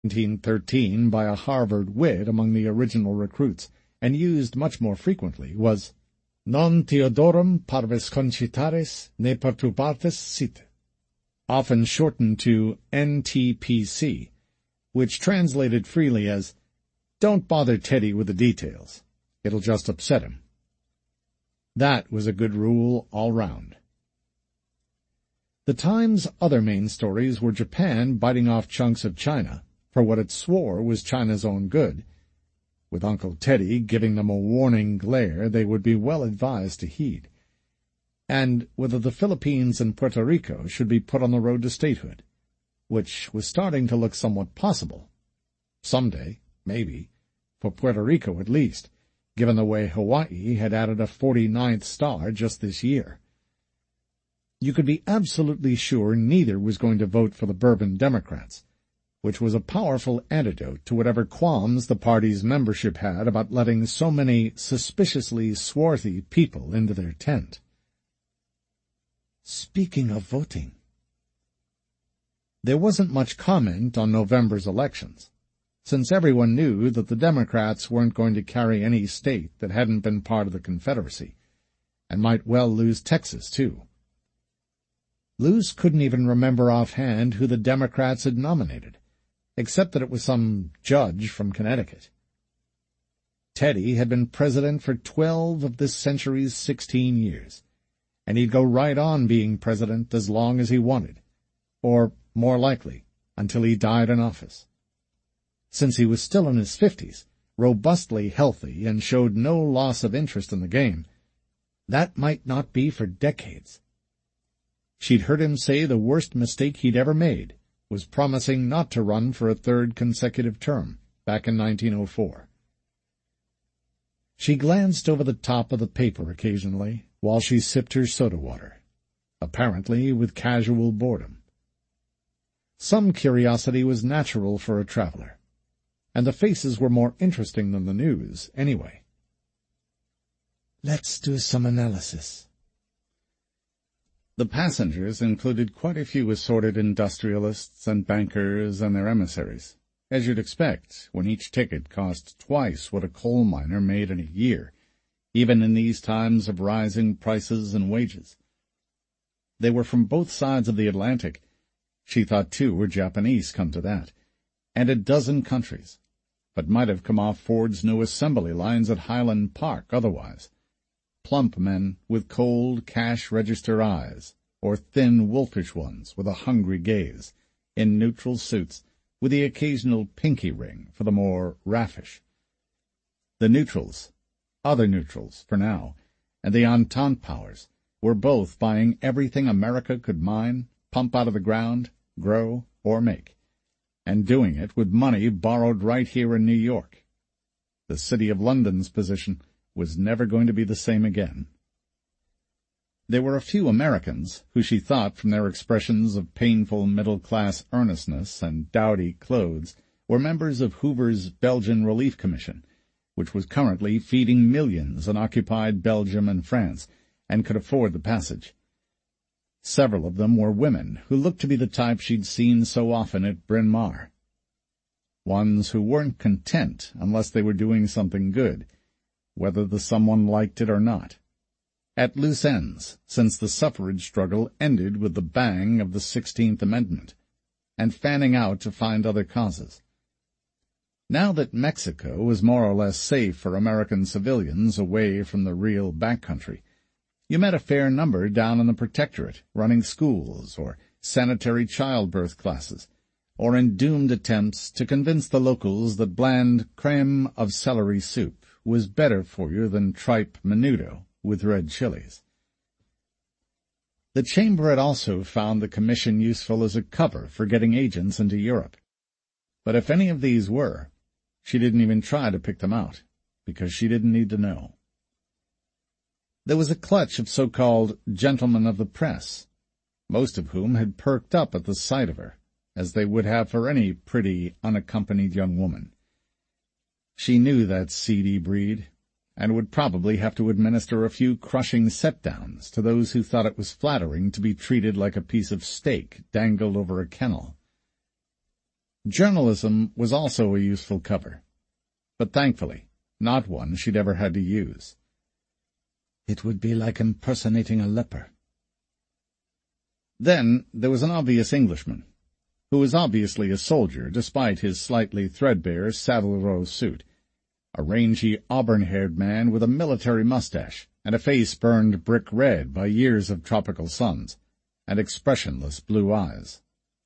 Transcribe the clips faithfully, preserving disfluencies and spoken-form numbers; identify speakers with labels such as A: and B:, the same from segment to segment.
A: nineteen thirteen by a Harvard wit among the original recruits, and used much more frequently, was non Theodorum parvis concitaris ne perturbatis sit, often shortened to N T P C, which translated freely as, "Don't bother Teddy with the details. It'll just upset him." That was a good rule all round. The Times' other main stories were Japan biting off chunks of China for what it swore was China's own good, with Uncle Teddy giving them a warning glare they would be well advised to heed, and whether the Philippines and Puerto Rico should be put on the road to statehood, which was starting to look somewhat possible. Someday, maybe, for Puerto Rico at least, given the way Hawaii had added a forty-ninth star just this year. You could be absolutely sure neither was going to vote for the Bourbon Democrats, which was a powerful antidote to whatever qualms the party's membership had about letting so many suspiciously swarthy people into their tent. Speaking of voting, there wasn't much comment on November's elections, since everyone knew that the Democrats weren't going to carry any state that hadn't been part of the Confederacy, and might well lose Texas, too. Luce couldn't even remember offhand who the Democrats had nominated, except that it was some judge from Connecticut. Teddy had been president for twelve of this century's sixteen years, and he'd go right on being president as long as he wanted, or, more likely, until he died in office. Since he was still in his fifties, robustly healthy, and showed no loss of interest in the game, that might not be for decades. She'd heard him say the worst mistake he'd ever made was promising not to run for a third consecutive term, back in nineteen oh four. She glanced over the top of the paper occasionally while she sipped her soda water, apparently with casual boredom. Some curiosity was natural for a traveler, and the faces were more interesting than the news, anyway. Let's do some analysis. The passengers included quite a few assorted industrialists and bankers and their emissaries, as you'd expect when each ticket cost twice what a coal miner made in a year, even in these times of rising prices and wages. They were from both sides of the Atlantic. She thought two were Japanese, come to that, and a dozen countries, but might have come off Ford's new assembly lines at Highland Park otherwise. Plump men with cold cash-register eyes, or thin wolfish ones with a hungry gaze, in neutral suits, with the occasional pinky ring for the more raffish. The neutrals, other neutrals for now, and the Entente powers, were both buying everything America could mine, pump out of the ground, grow, or make, and doing it with money borrowed right here in New York. The City of London's position was never going to be the same again. There were a few Americans who she thought, from their expressions of painful middle-class earnestness and dowdy clothes, were members of Hoover's Belgian Relief Commission, which was currently feeding millions in occupied Belgium and France, and could afford the passage. Several of them were women who looked to be the type she'd seen so often at Bryn Mawr. Ones who weren't content unless they were doing something good, whether the someone liked it or not. At loose ends, since the suffrage struggle ended with the bang of the Sixteenth Amendment, and fanning out to find other causes. Now that Mexico was more or less safe for American civilians away from the real backcountry, you met a fair number down in the Protectorate, running schools or sanitary childbirth classes, or in doomed attempts to convince the locals that bland creme of celery soup was better for you than tripe menudo with red chilies. The Chamber had also found the Commission useful as a cover for getting agents into Europe. But if any of these were, she didn't even try to pick them out, because she didn't need to know. There was a clutch of so-called gentlemen of the press, most of whom had perked up at the sight of her, as they would have for any pretty, unaccompanied young woman. She knew that seedy breed, and would probably have to administer a few crushing set-downs to those who thought it was flattering to be treated like a piece of steak dangled over a kennel. Journalism was also a useful cover, but thankfully not one she'd ever had to use. It would be like impersonating a leper. Then there was an obvious Englishman, who was obviously a soldier despite his slightly threadbare Savile Row suit, a rangy auburn-haired man with a military mustache and a face burned brick red by years of tropical suns, and expressionless blue eyes.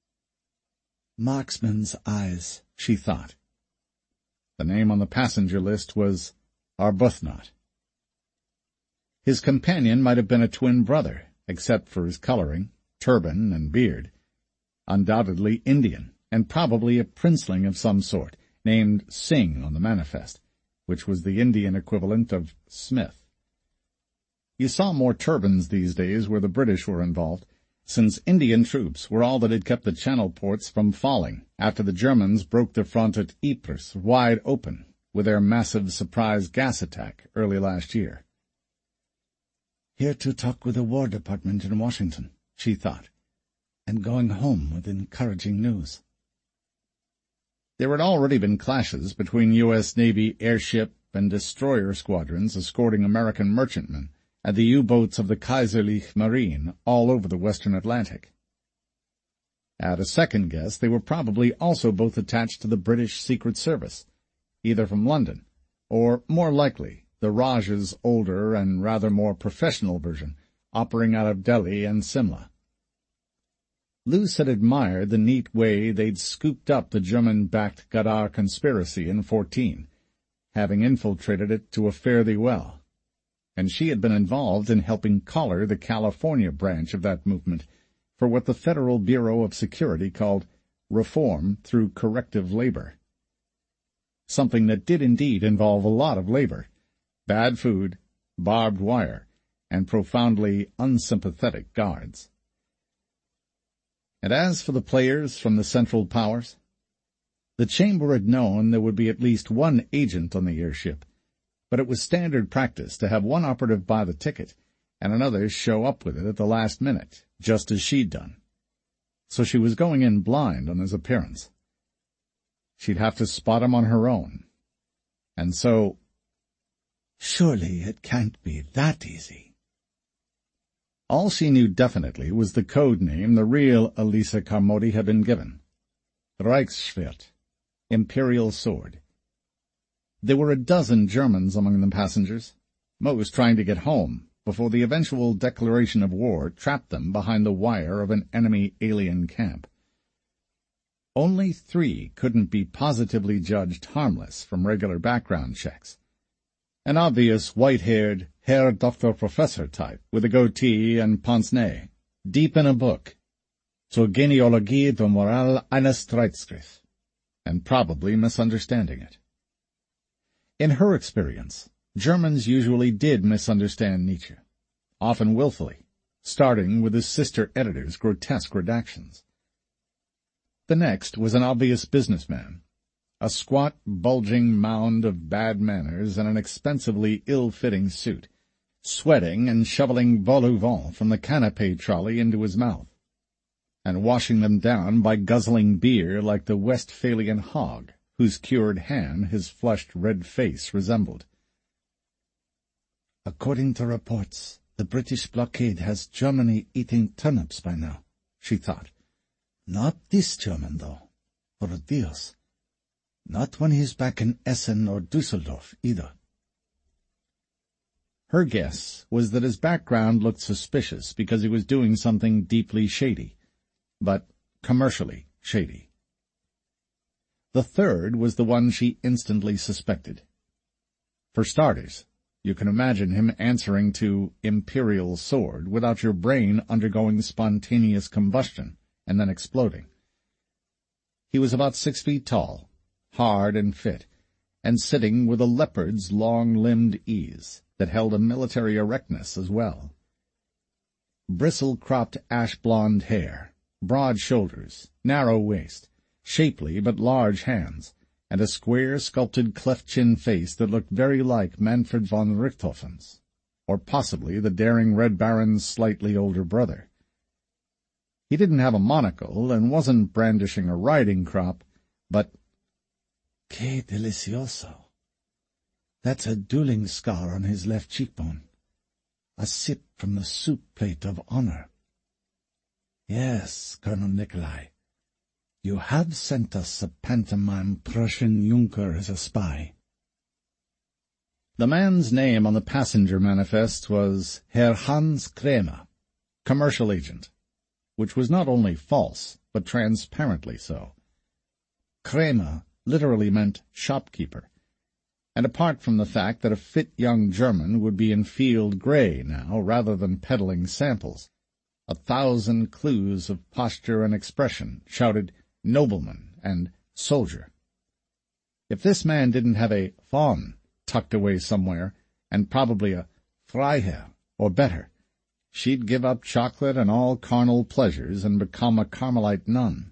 A: Marksman's eyes, she thought. The name on the passenger list was Arbuthnot. His companion might have been a twin brother, except for his coloring, turban, and beard. Undoubtedly Indian, and probably a princeling of some sort, named Singh on the manifest, which was the Indian equivalent of Smith. You saw more turbans these days where the British were involved, since Indian troops were all that had kept the Channel ports from falling after the Germans broke their front at Ypres wide open with their massive surprise gas attack early last year. Here to talk with the War Department in Washington, she thought, and going home with encouraging news. There had already been clashes between U S Navy airship and destroyer squadrons escorting American merchantmen and the U-boats of the Kaiserliche Marine all over the western Atlantic. At a second guess, they were probably also both attached to the British Secret Service, either from London, or, more likely, the Raj's older and rather more professional version, operating out of Delhi and Simla. Luce had admired the neat way they'd scooped up the German-backed Ghadar conspiracy in fourteen, having infiltrated it to a fare-thee well, and she had been involved in helping collar the California branch of that movement for what the Federal Bureau of Security called reform through corrective labor. Something that did indeed involve a lot of labor, bad food, barbed wire, and profoundly unsympathetic guards. And as for the players from the Central Powers, the Chamber had known there would be at least one agent on the airship, but it was standard practice to have one operative buy the ticket and another show up with it at the last minute, just as she'd done. So she was going in blind on his appearance. She'd have to spot him on her own. And so, surely it can't be that easy. All she knew definitely was the code name the real Elisa Carmody had been given. Reichsschwert, Imperial Sword. There were a dozen Germans among the passengers, most trying to get home before the eventual declaration of war trapped them behind the wire of an enemy alien camp. Only three couldn't be positively judged harmless from regular background checks. An obvious white-haired Herr Doctor Professor type with a goatee and pince-nez, deep in a book, Zur Genealogie der Moral eines Streitskrieg, and probably misunderstanding it. In her experience, Germans usually did misunderstand Nietzsche, often willfully, starting with his sister editor's grotesque redactions. The next was an obvious businessman, a squat, bulging mound of bad manners and an expensively ill-fitting suit, sweating and shoveling vol au vent from the canapé trolley into his mouth, and washing them down by guzzling beer like the Westphalian hog, whose cured ham his flushed red face resembled. According to reports, the British blockade has Germany eating turnips by now, she thought. Not this German, though. Por Dios. Not when he's back in Essen or Dusseldorf, either. Her guess was that his background looked suspicious because he was doing something deeply shady, but commercially shady. The third was the one she instantly suspected. For starters, you can imagine him answering to Imperial Sword without your brain undergoing spontaneous combustion and then exploding. He was about six feet tall, hard and fit, and sitting with a leopard's long-limbed ease that held a military erectness as well. Bristle-cropped ash-blonde hair, broad shoulders, narrow waist, shapely but large hands, and a square, sculpted cleft-chin face that looked very like Manfred von Richthofen's, or possibly the daring Red Baron's slightly older brother. He didn't have a monocle and wasn't brandishing a riding crop, But
B: Que delicioso. That's a dueling scar on his left cheekbone. A sip from the soup plate of honor. Yes, Colonel Nikolai, you have sent us a pantomime Prussian Junker as a spy.
A: The man's name on the passenger manifest was Herr Hans Kremer, commercial agent, which was not only false, but transparently so. Kremer literally meant shopkeeper, and apart from the fact that a fit young German would be in field grey now rather than peddling samples, a thousand clues of posture and expression shouted nobleman and soldier. If this man didn't have a fawn tucked away somewhere, and probably a Freiherr, or better, she'd give up chocolate and all carnal pleasures and become a Carmelite nun.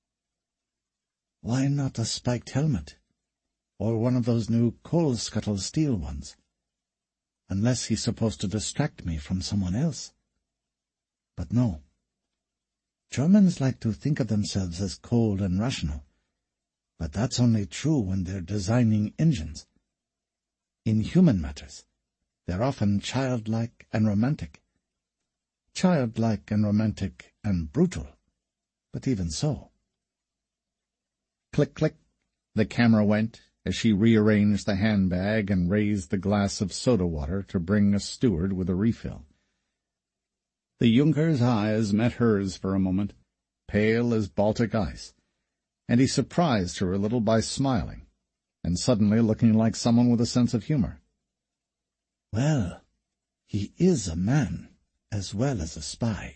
B: Why not a spiked helmet? Or one of those new coal-scuttle steel ones? Unless he's supposed to distract me from someone else. But no. Germans like to think of themselves as cold and rational, but that's only true when they're designing engines. In human matters, they're often childlike and romantic. Childlike and romantic and brutal, but even so.
A: Click, click, the camera went as she rearranged the handbag and raised the glass of soda water to bring a steward with a refill. The Junker's eyes met hers for a moment, pale as Baltic ice, and he surprised her a little by smiling, and suddenly looking like someone with a sense of humor.
B: Well, he is a man, as well as a spy.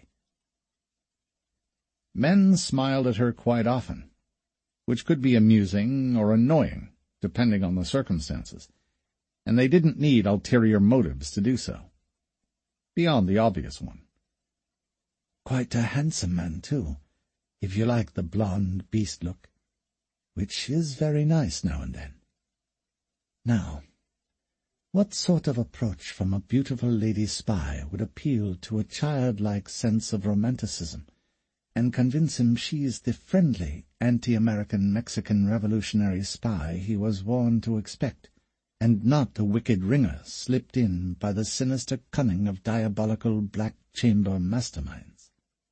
A: Men smiled at her quite often, which could be amusing or annoying, depending on the circumstances, and they didn't need ulterior motives to do so, beyond the obvious one.
B: Quite a handsome man, too, if you like the blonde beast look, which is very nice now and then. Now, what sort of approach from a beautiful lady spy would appeal to a childlike sense of romanticism and convince him she's the friendly anti-American Mexican revolutionary spy he was warned to expect, and not a wicked ringer slipped in by the sinister cunning of diabolical black chamber masterminds?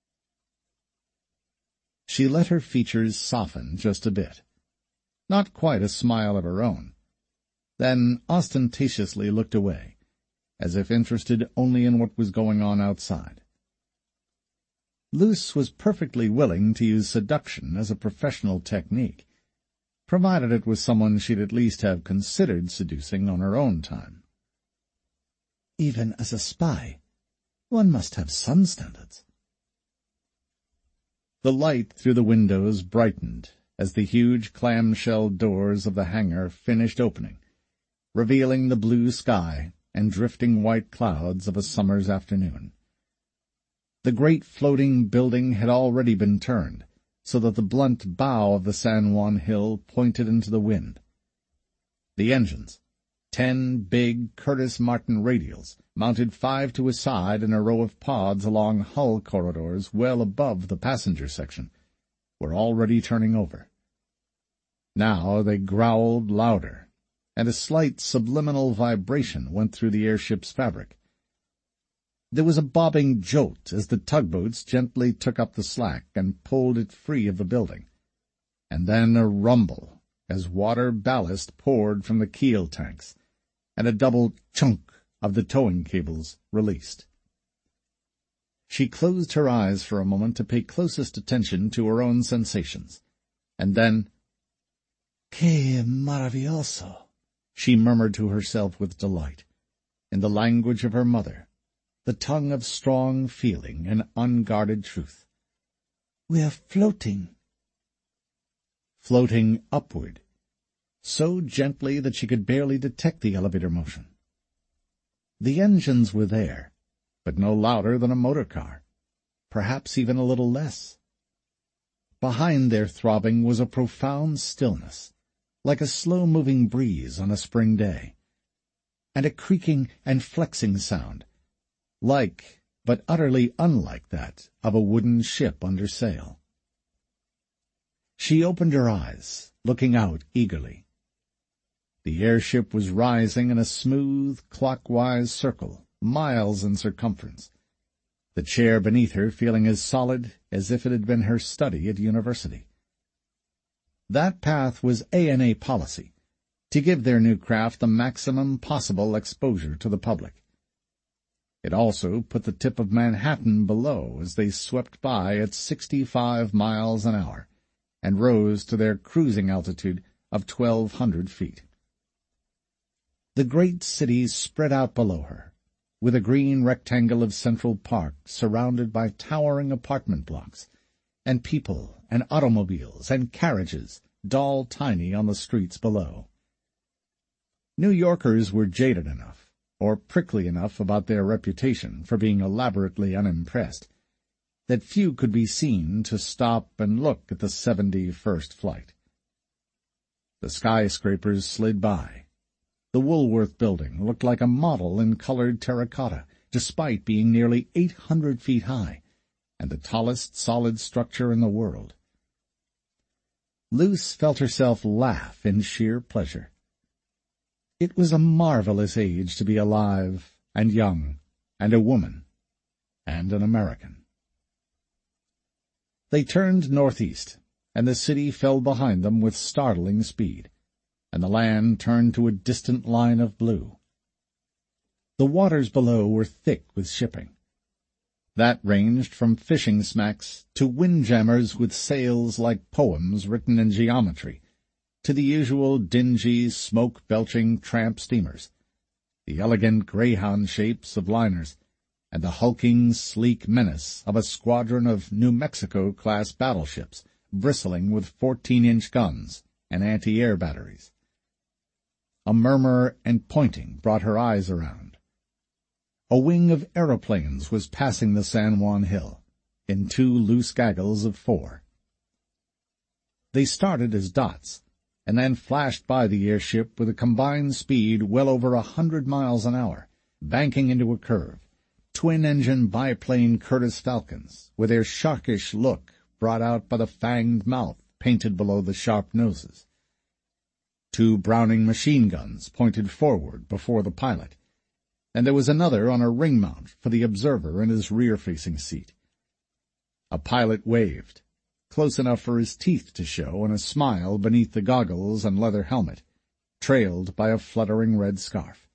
A: She let her features soften just a bit, not quite a smile of her own, then ostentatiously looked away, as if interested only in what was going on outside. Luce was perfectly willing to use seduction as a professional technique, provided it was someone she'd at least have considered seducing on her own time.
B: Even as a spy, one must have some standards.
A: The light through the windows brightened as the huge clamshell doors of the hangar finished opening, revealing the blue sky and drifting white clouds of a summer's afternoon. The great floating building had already been turned, so that the blunt bow of the San Juan hill pointed into the wind. The engines, ten big Curtis Martin radials, mounted five to a side in a row of pods along hull corridors well above the passenger section, were already turning over. Now they growled louder, and a slight subliminal vibration went through the airship's fabric. There was a bobbing jolt as the tugboats gently took up the slack and pulled it free of the building, and then a rumble as water ballast poured from the keel tanks, and a double chunk of the towing cables released. She closed her eyes for a moment to pay closest attention to her own sensations, and then,
B: "Que maravilloso!"
A: she murmured to herself with delight, in the language of her mother, the tongue of strong feeling and unguarded truth.
B: "We're floating."
A: Floating upward, so gently that she could barely detect the elevator motion. The engines were there, but no louder than a motor car, perhaps even a little less. Behind their throbbing was a profound stillness, like a slow-moving breeze on a spring day, and a creaking and flexing sound, like, but utterly unlike that, of a wooden ship under sail.
B: She opened her eyes, looking out eagerly. The airship was rising in a smooth, clockwise circle, miles in circumference, the chair beneath her feeling as solid as if it had been her study at university. That path was A and A policy, to give their new craft the maximum possible exposure to the public. It also put the tip of Manhattan below as they swept by at sixty-five miles an hour and rose to their cruising altitude of twelve hundred feet. The great city spread out below her, with a green rectangle of Central Park surrounded by towering apartment blocks, and people and automobiles and carriages doll-tiny on the streets below. New Yorkers were jaded enough, or prickly enough about their reputation for being elaborately unimpressed, that few could be seen to stop and look at the seventy-first flight. The skyscrapers slid by. The Woolworth Building looked like a model in colored terracotta, despite being nearly eight hundred feet high, and the tallest solid structure in the world. Luce felt herself laugh in sheer pleasure. It was a marvelous age to be alive and young and a woman and an American. They turned northeast, and the city fell behind them with startling speed, and the land turned to a distant line of blue. The waters below were thick with shipping. That ranged from fishing smacks to windjammers with sails like poems written in geometry, to the usual dingy, smoke-belching tramp steamers, the elegant greyhound shapes of liners, and the hulking, sleek menace of a squadron of New Mexico-class battleships bristling with fourteen-inch guns and anti-air batteries. A murmur and pointing brought her eyes around. A wing of aeroplanes was passing the San Juan Hill, in two loose gaggles of four. They started as dots, and then flashed by the airship with a combined speed well over a hundred miles an hour, banking into a curve, twin-engine biplane Curtiss Falcons, with their sharkish look brought out by the fanged mouth painted below the sharp noses. Two Browning machine guns pointed forward before the pilot, and there was another on a ring mount for the observer in his rear-facing seat. A pilot waved, close enough for his teeth to show and a smile beneath the goggles and leather helmet, trailed by a fluttering red scarf.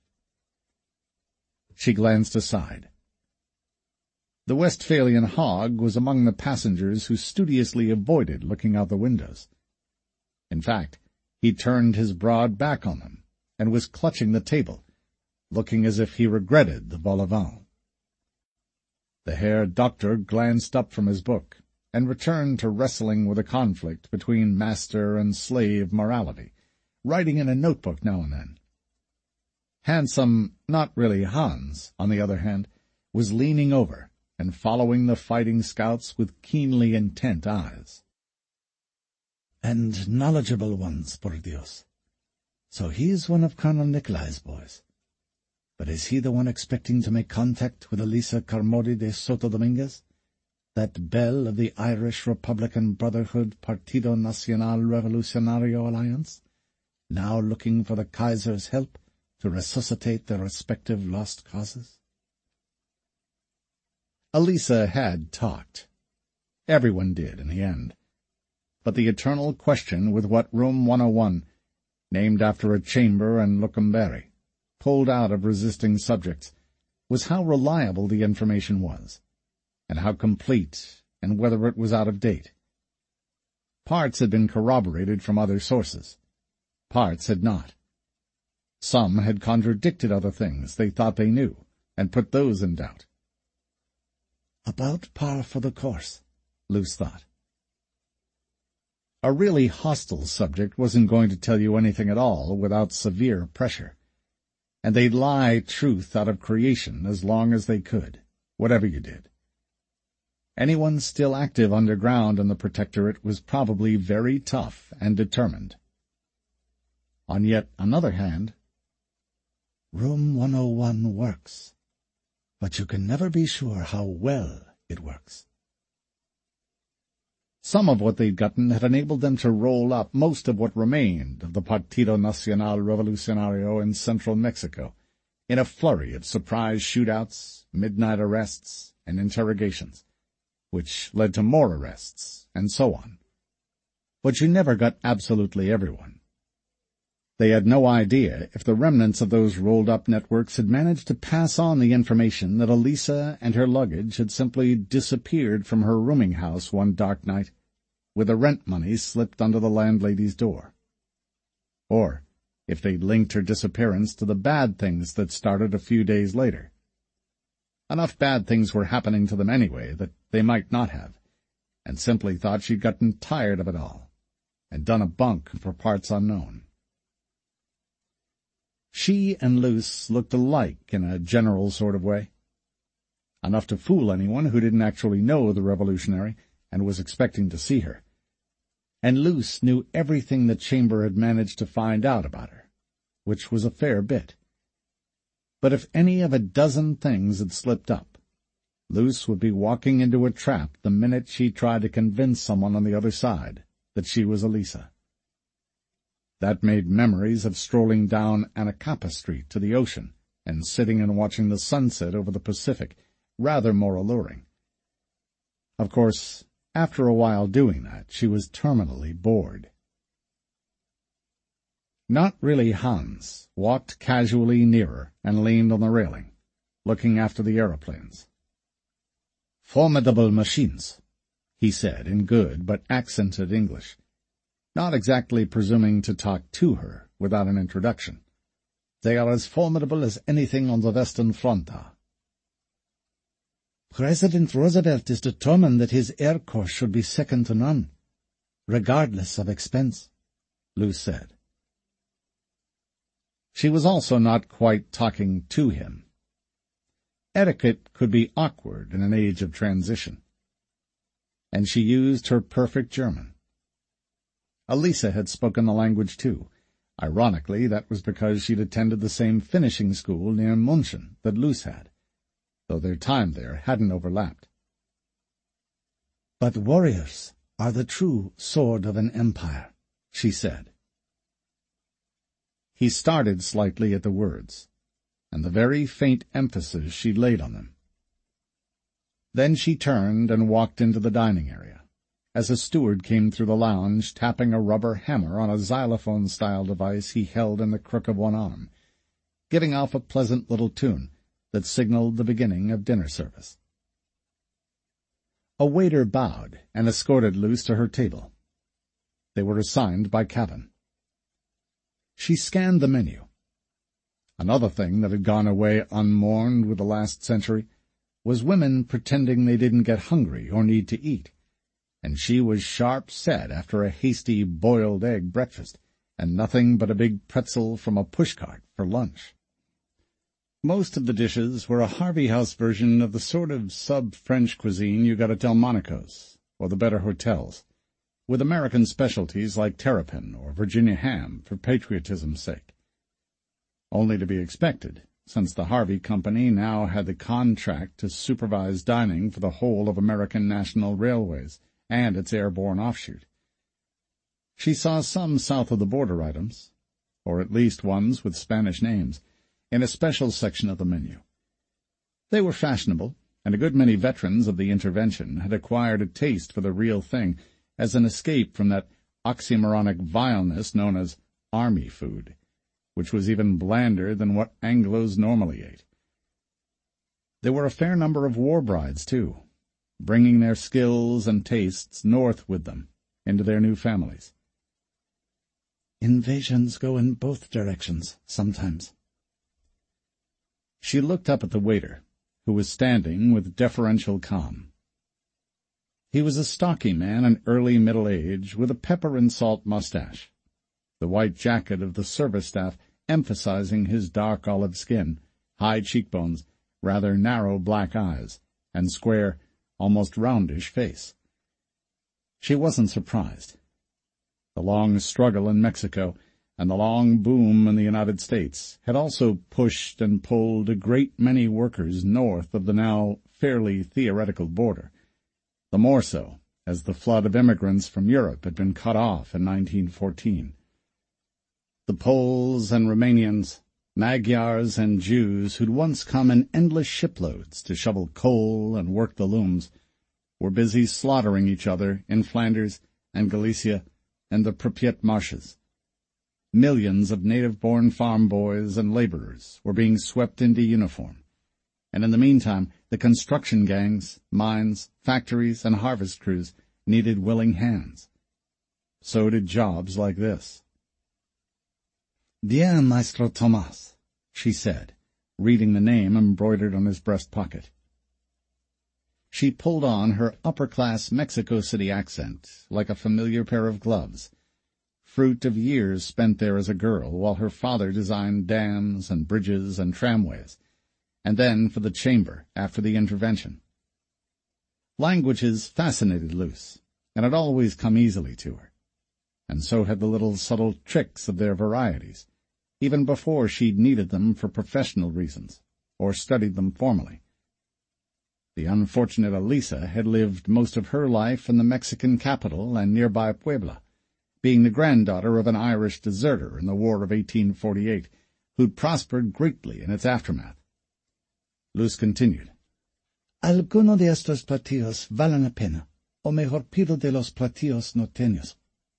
B: She glanced aside. The Westphalian hog was among the passengers who studiously avoided looking out the windows. In fact, he turned his broad back on them and was clutching the table, looking as if he regretted the vol au vent. The Herr Doctor glanced up from his book and returned to wrestling with a conflict between master and slave morality, writing in a notebook now and then. Handsome, not really Hans, on the other hand, was leaning over and following the fighting scouts with keenly intent eyes.
C: And knowledgeable ones, por Dios. So he's one of Colonel Nicolai's boys. But is he the one expecting to make contact with Elisa Carmody de Soto Dominguez, that belle of the Irish Republican Brotherhood Partido Nacional Revolucionario Alliance, now looking for the Kaiser's help to resuscitate their respective lost causes?
A: Elisa had talked. Everyone did in the end. But the eternal question with what Room one oh one, named after a chamber in Locumberry, pulled out of resisting subjects, was how reliable the information was, and how complete, and whether it was out of date. Parts had been corroborated from other sources. Parts had not. Some had contradicted other things they thought they knew, and put those in doubt.
C: About par for the course, Luce thought.
A: A really hostile subject wasn't going to tell you anything at all without severe pressure, and they'd lie truth out of creation as long as they could, whatever you did. Anyone still active underground in the Protectorate was probably very tough and determined. On yet another hand,
C: Room one oh one works, but you can never be sure how well it works.
A: Some of what they'd gotten had enabled them to roll up most of what remained of the Partido Nacional Revolucionario in central Mexico, in a flurry of surprise shootouts, midnight arrests, and interrogations, which led to more arrests, and so on. But you never got absolutely everyone. They had no idea if the remnants of those rolled-up networks had managed to pass on the information that Elisa and her luggage had simply disappeared from her rooming house one dark night, with the rent money slipped under the landlady's door. Or if they'd linked her disappearance to the bad things that started a few days later. Enough bad things were happening to them anyway that they might not have, and simply thought she'd gotten tired of it all, and done a bunk for parts unknown. She and Luce looked alike in a general sort of way. Enough to fool anyone who didn't actually know the revolutionary and was expecting to see her. And Luce knew everything the Chamber had managed to find out about her, which was a fair bit. But if any of a dozen things had slipped up, Luce would be walking into a trap the minute she tried to convince someone on the other side that she was Elisa. That made memories of strolling down Anacapa Street to the ocean and sitting and watching the sunset over the Pacific rather more alluring. Of course, after a while doing that, she was terminally bored. Not really Hans walked casually nearer and leaned on the railing, looking after the aeroplanes. "Formidable machines," he said in good but accented English, not exactly presuming to talk to her without an introduction. "They are as formidable as anything on the Western Front are."
B: "President Roosevelt is determined that his air course should be second to none, regardless of expense," Luce said.
A: She was also not quite talking to him. Etiquette could be awkward in an age of transition. And she used her perfect German. Elisa had spoken the language too. Ironically, that was because she'd attended the same finishing school near München that Luce had, though their time there hadn't overlapped.
B: "But warriors are the true sword of an empire," she said.
A: He started slightly at the words, and the very faint emphasis she laid on them. Then she turned and walked into the dining area, as a steward came through the lounge tapping a rubber hammer on a xylophone-style device he held in the crook of one arm, giving off a pleasant little tune that signaled the beginning of dinner service. A waiter bowed and escorted Luce to her table. They were assigned by cabin. She scanned the menu. Another thing that had gone away unmourned with the last century was women pretending they didn't get hungry or need to eat, and she was sharp set after a hasty boiled egg breakfast, and nothing but a big pretzel from a pushcart for lunch. Most of the dishes were a Harvey House version of the sort of sub-French cuisine you got at Delmonico's, or the better hotels, with American specialties like terrapin or Virginia ham for patriotism's sake. Only to be expected, since the Harvey Company now had the contract to supervise dining for the whole of American National Railways and its airborne offshoot. She saw some south-of-the-border items, or at least ones with Spanish names, in a special section of the menu. They were fashionable, and a good many veterans of the intervention had acquired a taste for the real thing as an escape from that oxymoronic vileness known as army food, which was even blander than what Anglos normally ate. There were a fair number of war brides, too, bringing their skills and tastes north with them into their new families.
B: "Invasions go in both directions, sometimes."
A: She looked up at the waiter, who was standing with deferential calm. He was a stocky man in early middle age, with a pepper-and-salt mustache, the white jacket of the service staff emphasizing his dark olive skin, high cheekbones, rather narrow black eyes, and square, almost roundish face. She wasn't surprised. The long struggle in Mexico and the long boom in the United States had also pushed and pulled a great many workers north of the now fairly theoretical border, the more so as the flood of immigrants from Europe had been cut off in nineteen fourteen. The Poles and Romanians, Magyars and Jews who'd once come in endless shiploads to shovel coal and work the looms were busy slaughtering each other in Flanders and Galicia and the Pripyat marshes. Millions of native-born farm boys and laborers were being swept into uniform, and in the meantime the construction gangs, mines, factories, and harvest crews needed willing hands. So did jobs like this.
B: "Bien, Maestro Tomás," she said, reading the name embroidered on his breast pocket.
A: She pulled on her upper-class Mexico City accent like a familiar pair of gloves, fruit of years spent there as a girl while her father designed dams and bridges and tramways, and then for the chamber after the intervention. Languages fascinated Luce, and had always come easily to her, and so had the little subtle tricks of their varieties, even before she'd needed them for professional reasons, or studied them formally. The unfortunate Elisa had lived most of her life in the Mexican capital and nearby Puebla, being the granddaughter of an Irish deserter in the War of eighteen forty-eight, who'd prospered greatly in its aftermath. Luce continued.
B: "Alguno de estos platillos valen la pena, o mejor pido de los platillos norteños."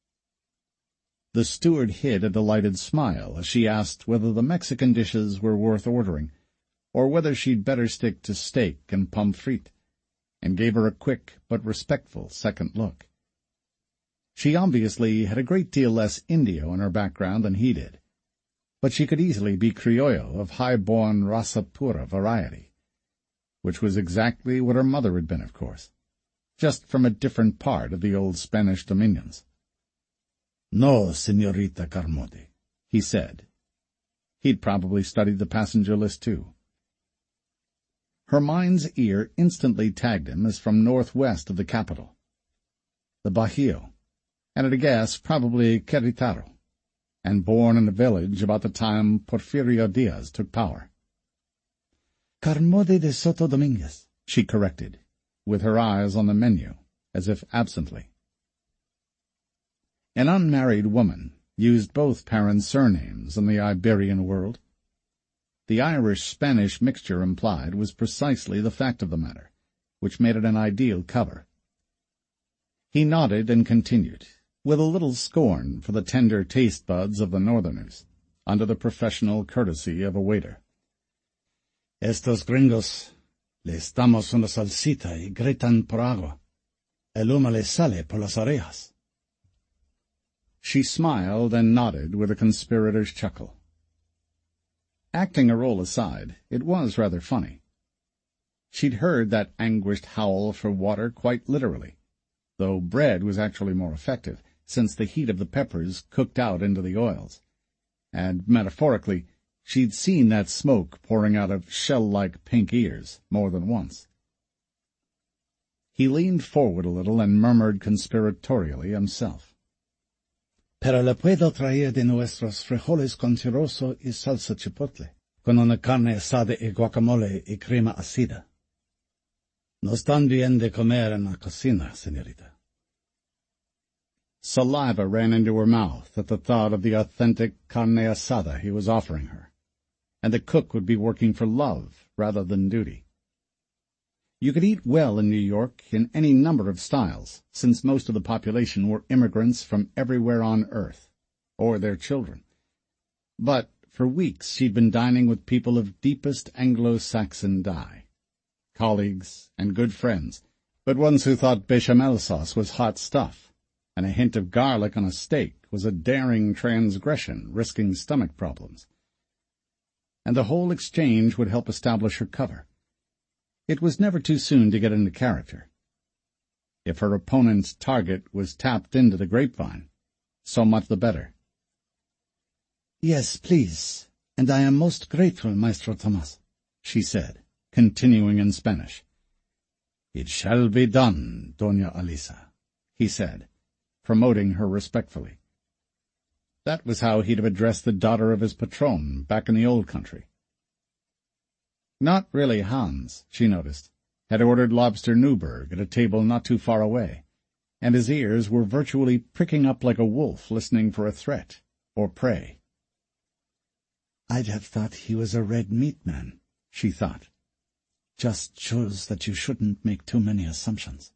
A: The steward hid a delighted smile as she asked whether the Mexican dishes were worth ordering, or whether she'd better stick to steak and pommes frites, and gave her a quick but respectful second look. She obviously had a great deal less Indio in her background than he did, but she could easily be Criollo of high-born raza pura variety, which was exactly what her mother had been, of course, just from a different part of the old Spanish dominions.
B: "No, Señorita Carmody,"
A: he said. He'd probably studied the passenger list, too. Her mind's ear instantly tagged him as from northwest of the capital, the Bajío, and at a guess probably Querétaro, and born in a village about the time Porfirio Diaz took power.
B: "Carmody de Soto Dominguez,"
A: she corrected, with her eyes on the menu, as if absently. An unmarried woman used both parents' surnames in the Iberian world. The Irish-Spanish mixture implied was precisely the fact of the matter, which made it an ideal cover. He nodded and continued, with a little scorn for the tender taste buds of the Northerners, under the professional courtesy of a waiter.
B: "Estos gringos les damos una salsita y gritan por agua. El humo les sale por las orejas."
A: She smiled and nodded with a conspirator's chuckle. Acting a role aside, it was rather funny. She'd heard that anguished howl for water quite literally, though bread was actually more effective, since the heat of the peppers cooked out into the oils, and, metaphorically, she'd seen that smoke pouring out of shell-like pink ears more than once. He leaned forward a little and murmured conspiratorially himself.
B: "Pero le puedo traer de nuestros frijoles con chorizo y salsa chipotle, con una carne asada y guacamole y crema ácida. Nos dan bien de comer en la cocina, señorita."
A: Saliva ran into her mouth at the thought of the authentic carne asada he was offering her, and the cook would be working for love rather than duty. You could eat well in New York in any number of styles, since most of the population were immigrants from everywhere on earth, or their children. But for weeks she'd been dining with people of deepest Anglo-Saxon dye, colleagues and good friends, but ones who thought bechamel sauce was hot stuff, and a hint of garlic on a steak was a daring transgression risking stomach problems. And the whole exchange would help establish her cover. It was never too soon to get into character. If her opponent's target was tapped into the grapevine, so much the better.
B: "Yes, please, and I am most grateful, Maestro Tomás,"
A: she said, continuing in Spanish. "It shall be done, Doña Elisa," he said, promoting her respectfully. That was how he'd have addressed the daughter of his patron back in the old country. Not really Hans, she noticed, had ordered lobster Newburg at a table not too far away, and his ears were virtually pricking up like a wolf listening for a threat or prey.
B: "I'd have thought he was a red meat man," she thought. "Just shows that you shouldn't make too many assumptions."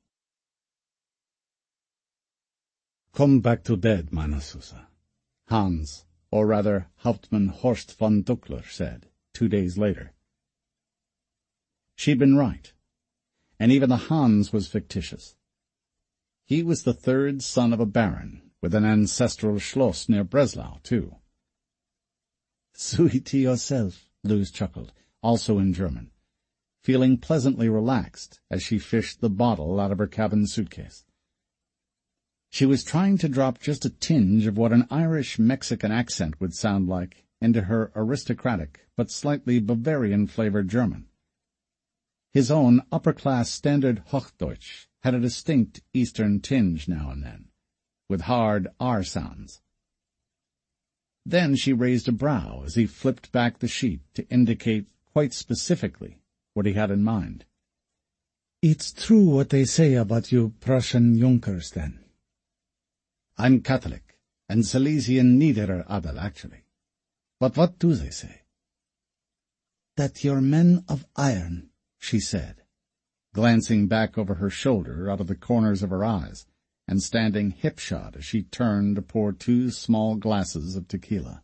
A: "Come back to bed, meine Susa," Hans, or rather Hauptmann Horst von Duckler, said, two days later. She'd been right, and even the Hans was fictitious. He was the third son of a baron, with an ancestral Schloss near Breslau, too.
B: "Suit yourself,"
A: Luz chuckled, also in German, feeling pleasantly relaxed as she fished the bottle out of her cabin suitcase. She was trying to drop just a tinge of what an Irish-Mexican accent would sound like into her aristocratic but slightly Bavarian-flavored German. His own upper-class standard Hochdeutsch had a distinct Eastern tinge now and then, with hard R sounds. Then she raised a brow as he flipped back the sheet to indicate quite specifically what he had in mind.
B: "It's true what they say about you Prussian Junkers, then?"
A: "I'm Catholic, and Silesian Niederer Adel, actually. But what do they say?"
B: "That you're men of iron," she said,
A: glancing back over her shoulder out of the corners of her eyes, and standing hip-shot as she turned to pour two small glasses of tequila.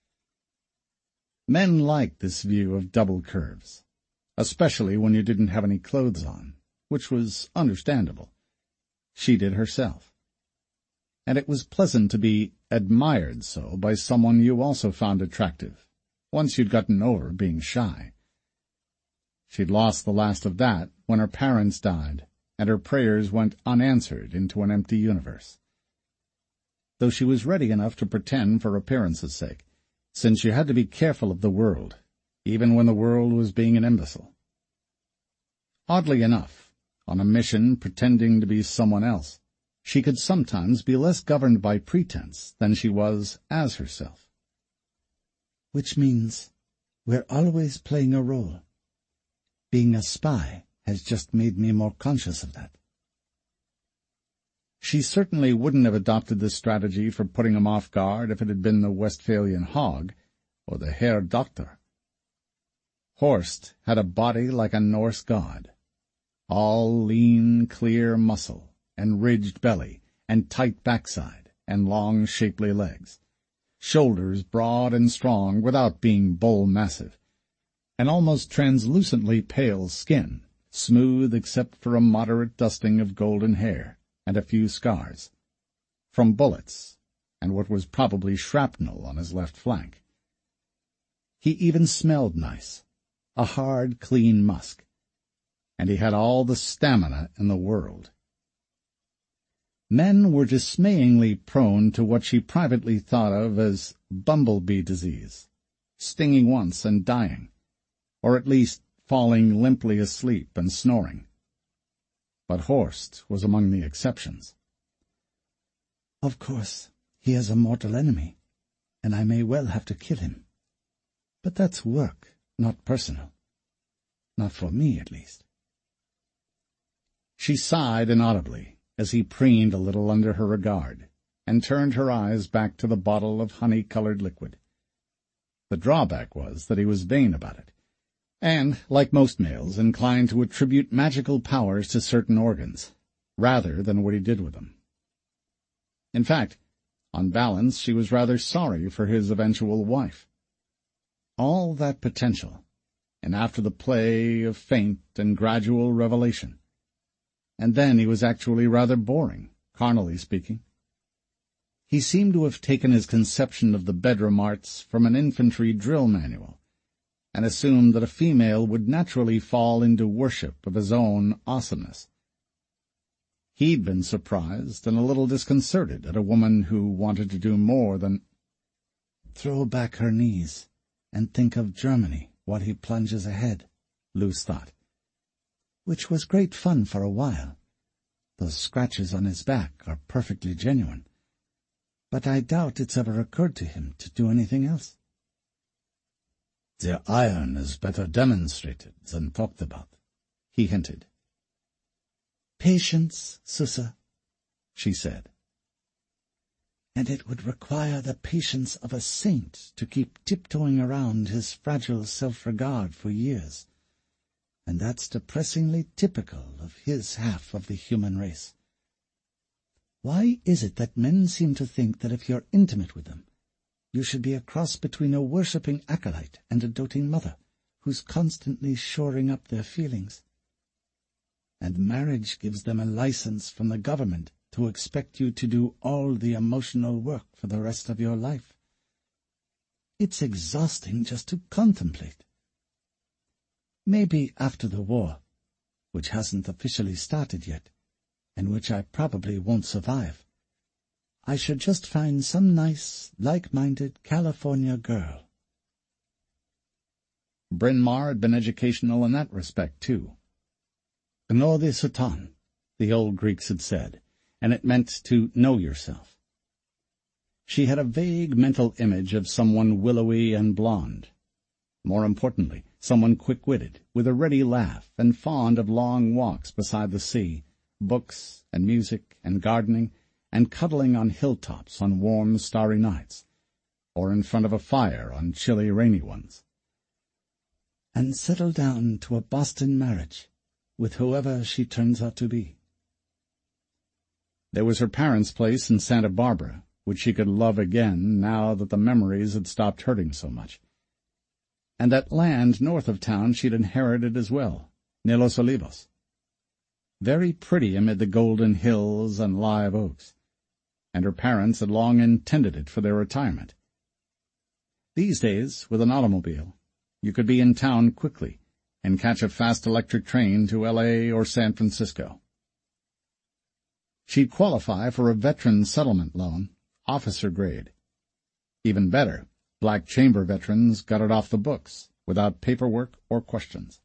A: Men liked this view of double curves, especially when you didn't have any clothes on, which was understandable. She did herself. And it was pleasant to be admired so by someone you also found attractive, once you'd gotten over being shy. She'd lost the last of that when her parents died, and her prayers went unanswered into an empty universe. Though she was ready enough to pretend for appearance's sake, since she had to be careful of the world, even when the world was being an imbecile. Oddly enough, on a mission pretending to be someone else, she could sometimes be less governed by pretense than she was as herself.
B: "Which means we're always playing a role. Being a spy has just made me more conscious of that."
A: She certainly wouldn't have adopted this strategy for putting him off guard if it had been the Westphalian hog or the Herr Doctor. Horst had a body like a Norse god, all lean, clear muscle, and ridged belly, and tight backside, and long, shapely legs, shoulders broad and strong without being bull-massive, an almost translucently pale skin, smooth except for a moderate dusting of golden hair and a few scars, from bullets and what was probably shrapnel on his left flank. He even smelled nice, a hard, clean musk, and he had all the stamina in the world. Men were dismayingly prone to what she privately thought of as bumblebee disease, stinging once and dying, or at least falling limply asleep and snoring. But Horst was among the exceptions.
B: "Of course, he has a mortal enemy, and I may well have to kill him. But that's work, not personal. Not for me, at least."
A: She sighed inaudibly as he preened a little under her regard, and turned her eyes back to the bottle of honey-colored liquid. The drawback was that he was vain about it, and, like most males, inclined to attribute magical powers to certain organs, rather than what he did with them. In fact, on balance, she was rather sorry for his eventual wife. All that potential, and after the play of faint and gradual revelation. And then he was actually rather boring, carnally speaking. He seemed to have taken his conception of the bedroom arts from an infantry drill manual, and assumed that a female would naturally fall into worship of his own awesomeness. He'd been surprised and a little disconcerted at a woman who wanted to do more than
B: "Throw back her knees and think of Germany while he plunges ahead," Luz thought. Which was great fun for a while. Those scratches on his back are perfectly genuine. But I doubt it's ever occurred to him to do anything else.
A: "The iron is better demonstrated than talked about," he hinted.
B: "Patience, Susa.
C: she said. And it would require the patience of a saint to keep tiptoeing around his fragile self-regard for years. And that's depressingly typical of his half of the human race. Why is it that men seem to think that if you're intimate with them, you should be a cross between a worshipping acolyte and a doting mother, who's constantly shoring up their feelings? And marriage gives them a license from the government to expect you to do all the emotional work for the rest of your life. It's exhausting just to contemplate. Maybe after the war, which hasn't officially started yet, and which I probably won't survive, I should just find some nice, like-minded California girl.
A: Bryn Mawr had been educational in that respect, too.
C: Gnodi Satan,
A: the old Greeks had said, and it meant to know yourself. She had a vague mental image of someone willowy and blonde. More importantly, someone quick-witted, with a ready laugh, and fond of long walks beside the sea, books and music and gardening, and cuddling on hilltops on warm, starry nights, or in front of a fire on chilly, rainy ones.
C: And settle down to a Boston marriage, with whoever she turns out to be.
A: There was her parents' place in Santa Barbara, which she could love again now that the memories had stopped hurting so much. And that land north of town she'd inherited as well, near Los Olivos. Very pretty amid the golden hills and live oaks, and her parents had long intended it for their retirement. These days, with an automobile, you could be in town quickly and catch a fast electric train to L A or San Francisco. She'd qualify for a veteran settlement loan, officer grade. Even better, Black Chamber veterans got it off the books, without paperwork or questions.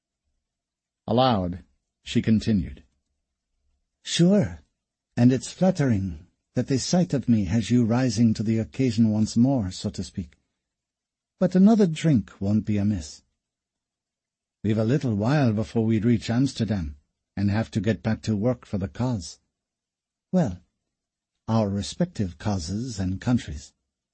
A: Aloud, she continued.
C: Sure, and it's flattering that the sight of me has you rising to the occasion once more, so to speak. But another drink won't be amiss. We've a little while before we reach Amsterdam, and have to get back to work for the cause. Well, our respective causes and countries.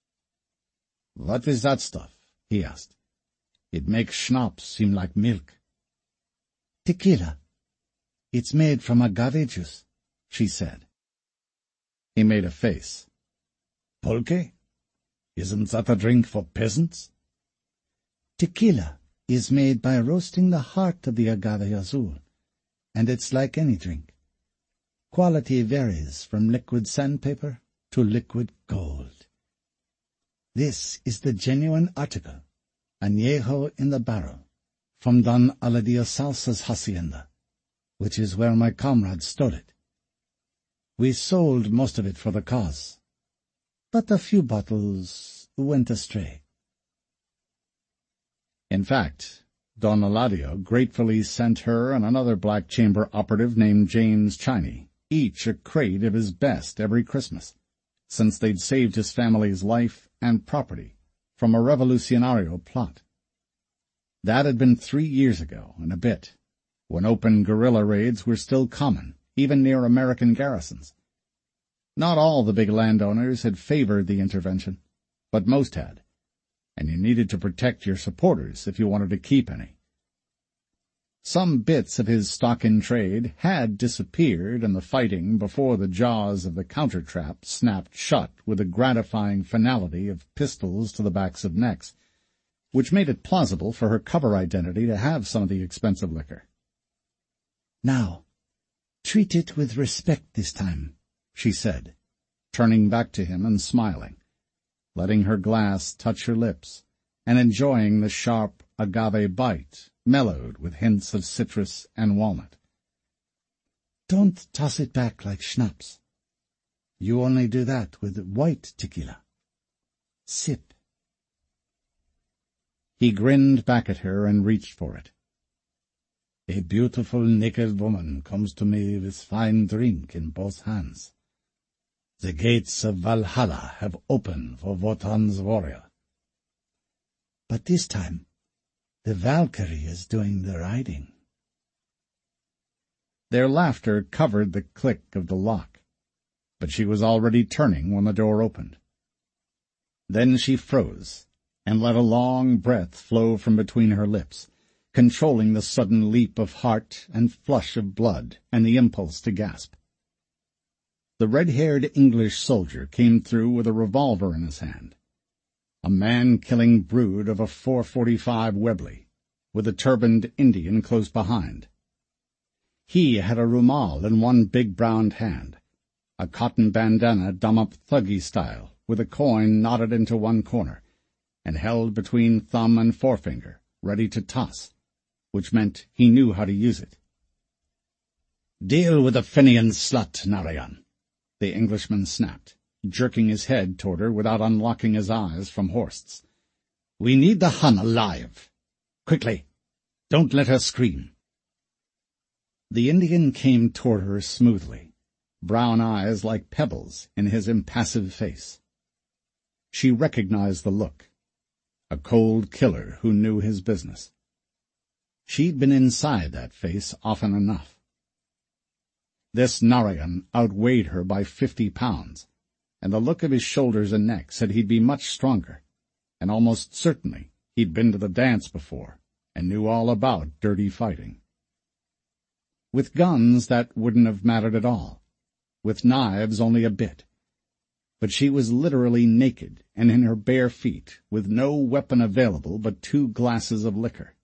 A: What is that stuff? He asked. It makes schnapps seem like milk.
C: Tequila. It's made from agave juice, she said.
A: He made a face.
B: Pulque? Isn't that a drink for peasants?
C: Tequila is made by roasting the heart of the agave azul, and it's like any drink. Quality varies from liquid sandpaper to liquid gold. This is the genuine article, añejo in the barrel, from Don Aladio Salsa's hacienda, which is where my comrade stole it. We sold most of it for the cause, but a few bottles went astray.
A: In fact, Don Eladio gratefully sent her and another Black Chamber operative named James Chiney each a crate of his best every Christmas, since they'd saved his family's life and property from a revolucionario plot. That had been three years ago and a bit, when open guerrilla raids were still common, even near American garrisons. Not all the big landowners had favored the intervention, but most had, and you needed to protect your supporters if you wanted to keep any. Some bits of his stock-in-trade had disappeared in the fighting before the jaws of the counter-trap snapped shut with the gratifying finality of pistols to the backs of necks, which made it plausible for her cover identity to have some of the expensive liquor.
C: Now, treat it with respect this time, she said,
A: turning back to him and smiling, letting her glass touch her lips, and enjoying the sharp agave bite, mellowed with hints of citrus and walnut.
C: Don't toss it back like schnapps. You only do that with white tequila. Sip.
A: He grinned back at her and reached for it.
B: A beautiful naked woman comes to me with fine drink in both hands. The gates of Valhalla have opened for Wotan's warrior.
C: But this time, the Valkyrie is doing the riding.
A: Their laughter covered the click of the lock. but she was already turning when the door opened. Then she froze, and let a long breath flow from between her lips, controlling the sudden leap of heart and flush of blood and the impulse to gasp. The red-haired English soldier came through with a revolver in his hand, a man-killing brood of a four forty-five Webley, with a turbaned Indian close behind. He had a rumal in one big brown hand, a cotton bandana done up thuggy style, with a coin knotted into one corner, and held between thumb and forefinger, ready to toss, which meant he knew how to use it. "Deal with the Fenian slut, Narayan," the Englishman snapped, jerking his head toward her without unlocking his eyes from Horst's. "We need the Hun alive. Quickly! Don't let her scream." The Indian came toward her smoothly, brown eyes like pebbles in his impassive face. She recognized the look. A cold killer who knew his business. She'd been inside that face often enough. This Narayan outweighed her by fifty pounds, and the look of his shoulders and neck said he'd be much stronger, and almost certainly he'd been to the dance before and knew all about dirty fighting. With guns, that wouldn't have mattered at all. With knives, only a bit. But she was literally naked and in her bare feet, with no weapon available but two glasses of liquor.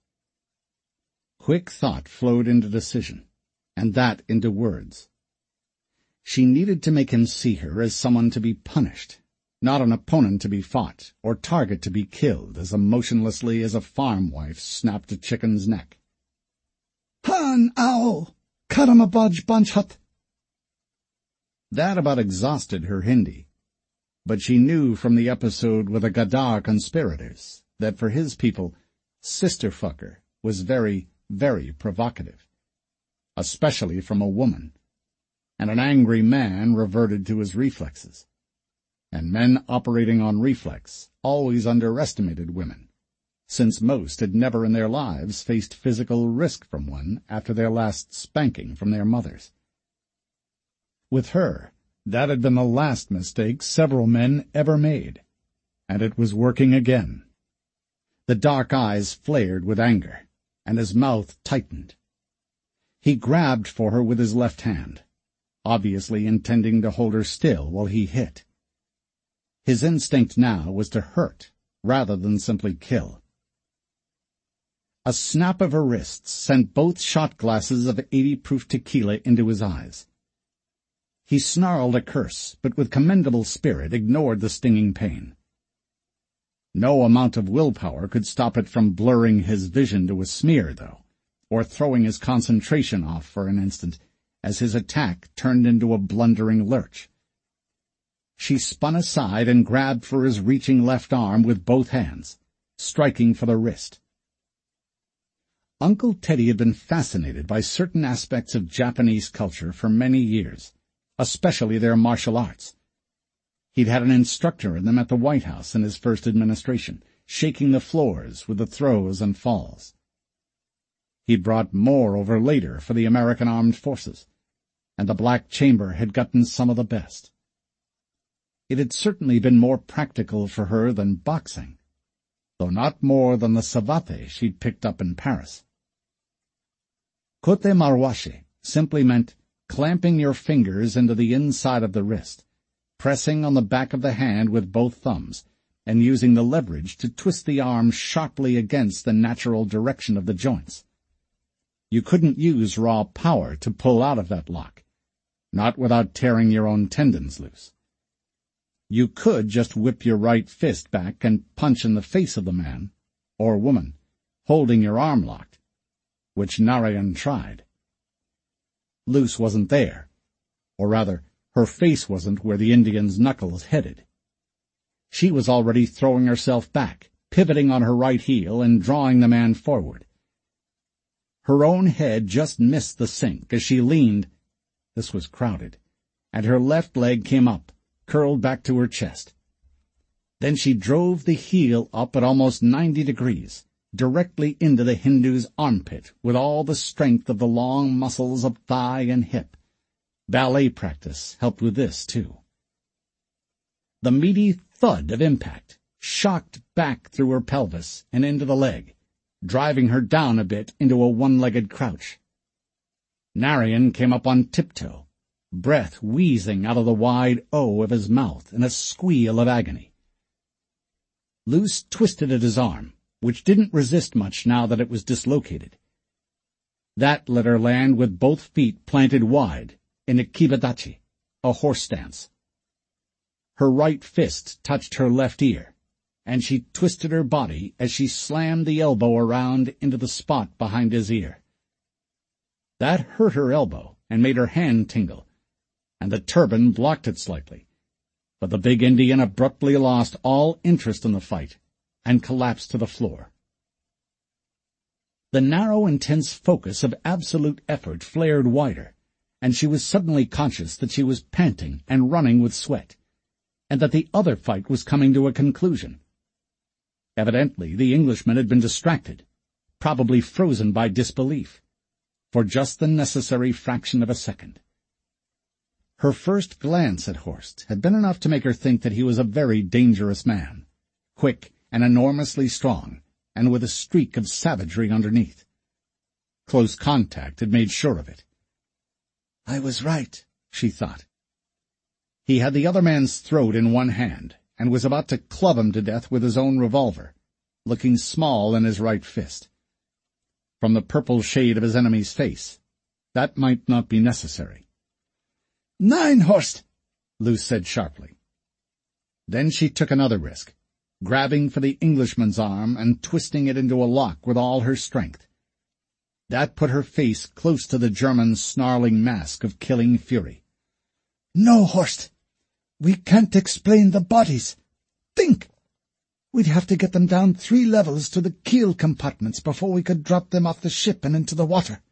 A: Quick thought flowed into decision, and that into words. She needed to make him see her as someone to be punished, not an opponent to be fought, or target to be killed as emotionlessly as a farm wife snapped a chicken's neck. "Han ow! Karamabaj Banchhat!" That about exhausted her Hindi, but she knew from the episode with the Ghadar conspirators that for his people, sister fucker was very, very provocative, especially from a woman, and an angry man reverted to his reflexes. And men operating on reflex always underestimated women, since most had never in their lives faced physical risk from one after their last spanking from their mothers. With her, that had been the last mistake several men ever made, and it was working again. The dark eyes flared with anger, and his mouth tightened. He grabbed for her with his left hand, obviously intending to hold her still while he hit. His instinct now was to hurt rather than simply kill. A snap of her wrists sent both shot glasses of eighty-proof tequila into his eyes. He snarled a curse, but with commendable spirit ignored the stinging pain. No amount of willpower could stop it from blurring his vision to a smear, though, or throwing his concentration off for an instant, as his attack turned into a blundering lurch. She spun aside and grabbed for his reaching left arm with both hands, striking for the wrist. Uncle Teddy had been fascinated by certain aspects of Japanese culture for many years, especially their martial arts. He'd had an instructor in them at the White House in his first administration, shaking the floors with the throws and falls. He'd brought more over later for the American Armed Forces, and the Black Chamber had gotten some of the best. It had certainly been more practical for her than boxing, though not more than the savate she'd picked up in Paris. Kote marwashi simply meant clamping your fingers into the inside of the wrist, pressing on the back of the hand with both thumbs, and using the leverage to twist the arm sharply against the natural direction of the joints. You couldn't use raw power to pull out of that lock, not without tearing your own tendons loose. You could just whip your right fist back and punch in the face of the man, or woman, holding your arm locked, which Narayan tried. Luce wasn't there, or rather, her face wasn't where the Indian's knuckles headed. She was already throwing herself back, pivoting on her right heel and drawing the man forward. Her own head just missed the sink as she leaned. This was crowded, and her left leg came up, curled back to her chest. Then she drove the heel up at almost ninety degrees, directly into the Hindu's armpit with all the strength of the long muscles of thigh and hip, Ballet practice helped with this, too. The meaty thud of impact shocked back through her pelvis and into the leg, driving her down a bit into a one-legged crouch. Narian came up on tiptoe, breath wheezing out of the wide O of his mouth in a squeal of agony. Luce twisted at his arm, which didn't resist much now that it was dislocated. That let her land with both feet planted wide in a kibadachi, a horse stance. Her right fist touched her left ear, and she twisted her body as she slammed the elbow around into the spot behind his ear. That hurt her elbow and made her hand tingle, and the turban blocked it slightly. But the big Indian abruptly lost all interest in the fight and collapsed to the floor. The narrow, intense focus of absolute effort flared wider, and she was suddenly conscious that she was panting and running with sweat, and that the other fight was coming to a conclusion. Evidently, the Englishman had been distracted, probably frozen by disbelief, for just the necessary fraction of a second. Her first glance at Horst had been enough to make her think that he was a very dangerous man, quick and enormously strong, and with a streak of savagery underneath. Close contact had made sure of it. I was right, she thought. He had the other man's throat in one hand, and was about to club him to death with his own revolver, looking small in his right fist. From the purple shade of his enemy's face, that might not be necessary. "Nein, Horst," Luce said sharply. Then she took another risk, grabbing for the Englishman's arm and twisting it into a lock with all her strength. That put her face close to the German's snarling mask of killing fury. "No, Horst. We can't explain the bodies. Think! We'd have to get them down three levels to the keel compartments before we could drop them off the ship and into the water."